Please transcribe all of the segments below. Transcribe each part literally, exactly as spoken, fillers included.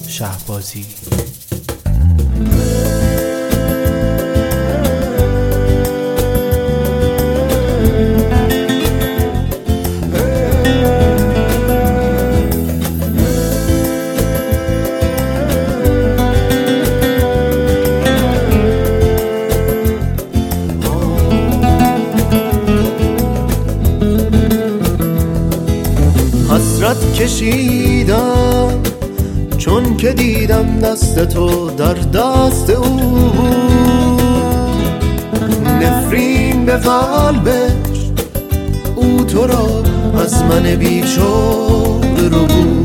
شهبازی. حسرت کشیدم چون که دیدم دست تو در دست او، نفرین به قلبش او تو را از من بیچاره رو بود.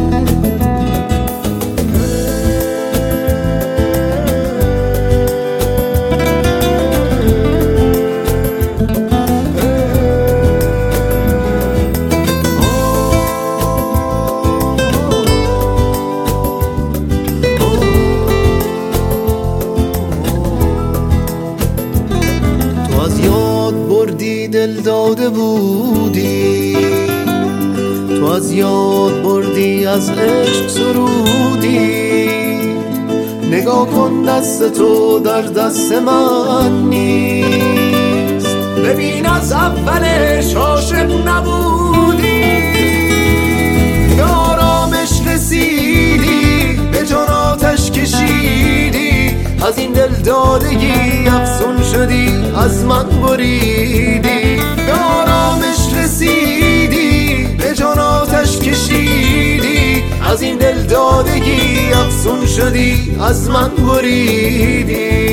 دل داده بودی، تو از یاد بردی از عشق سرودی. نگاه کن دست تو در دست من نیست، ببین از اولش عاشق نبودی. به آرامش رسیدی، به جان آتش کشیدی، از این دل دادگی افزون شدی، از من بریدی. به آرامش رسیدی، به جان آتش کشیدی، از این دل دادگی افزون شدی، از من بریدی.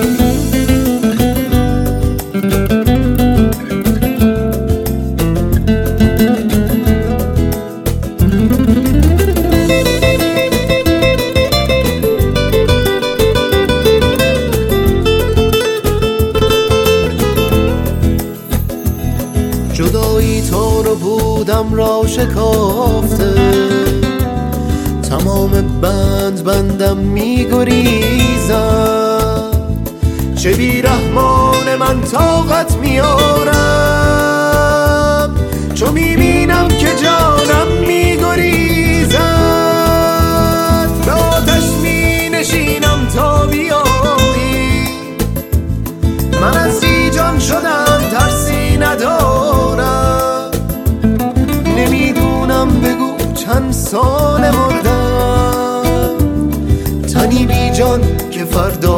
جدایی تو رو بودم را شکافته، تمام بند بندم می گریزم. چه بی رحمان من طاقت میارم، چو می بینم که جانم می گریزد. به آتش می نشینم تا بیایی، من از بی جان شدم ترسی ندارم. نمیدونم بگو چند سال مردم، تنی بی جان که فردا